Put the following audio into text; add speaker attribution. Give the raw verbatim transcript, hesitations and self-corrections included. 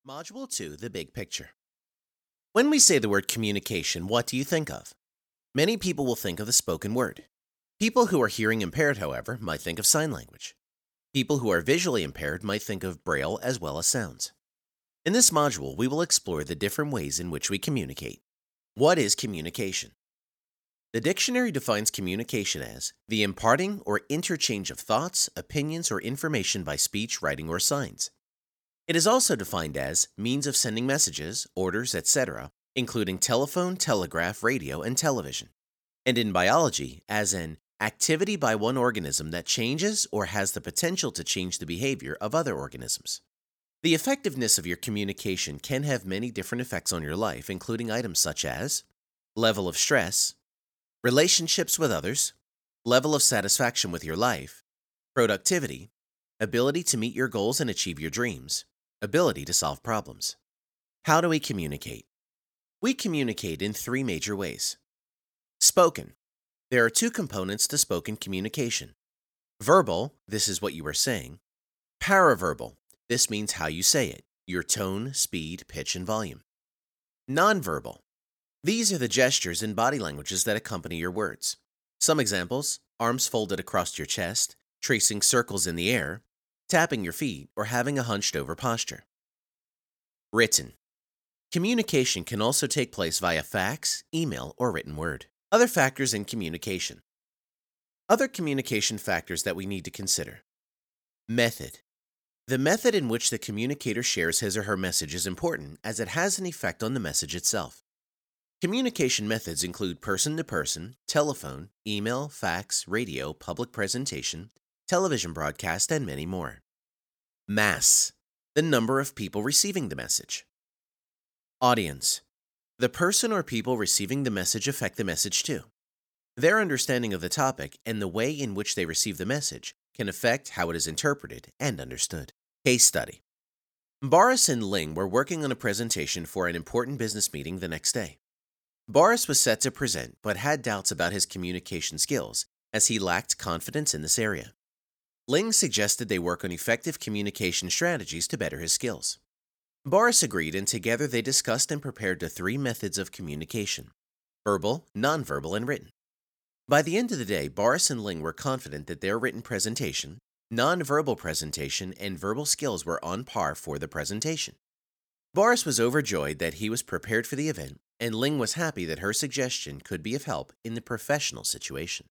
Speaker 1: Module two, the big picture. When we say the word communication, what do you think of? Many people will think of the spoken word. People who are hearing impaired, however, might think of sign language. People who are visually impaired might think of Braille as well as sounds. In this module, we will explore the different ways in which we communicate. What is communication? The dictionary defines communication as the imparting or interchange of thoughts, opinions, or information by speech, writing, or signs. It is also defined as means of sending messages, orders, et cetera, including telephone, telegraph, radio, and television. And in biology, as an activity by one organism that changes or has the potential to change the behavior of other organisms. The effectiveness of your communication can have many different effects on your life, including items such as level of stress, relationships with others, level of satisfaction with your life, productivity, ability to meet your goals and achieve your dreams, ability to solve problems. How do we communicate? We communicate in three major ways. Spoken. There are two components to spoken communication. Verbal, this is what you are saying. Paraverbal, this means how you say it, your tone, speed, pitch, and volume. Nonverbal. These are the gestures and body languages that accompany your words. Some examples: arms folded across your chest, tracing circles in the air, tapping your feet, or having a hunched-over posture. Written. Communication can also take place via fax, email, or written word. Other factors in communication. Other communication factors that we need to consider. Method. The method in which the communicator shares his or her message is important as it has an effect on the message itself. Communication methods include person-to-person, telephone, email, fax, radio, public presentation, television broadcast, and many more. Mass. The number of people receiving the message. Audience. The person or people receiving the message affect the message too. Their understanding of the topic and the way in which they receive the message can affect how it is interpreted and understood. Case study. Boris and Ling were working on a presentation for an important business meeting the next day. Boris was set to present but had doubts about his communication skills as he lacked confidence in this area. Ling suggested they work on effective communication strategies to better his skills. Boris agreed, and together they discussed and prepared the three methods of communication: verbal, nonverbal, and written. By the end of the day, Boris and Ling were confident that their written presentation, nonverbal presentation, and verbal skills were on par for the presentation. Boris was overjoyed that he was prepared for the event, and Ling was happy that her suggestion could be of help in the professional situation.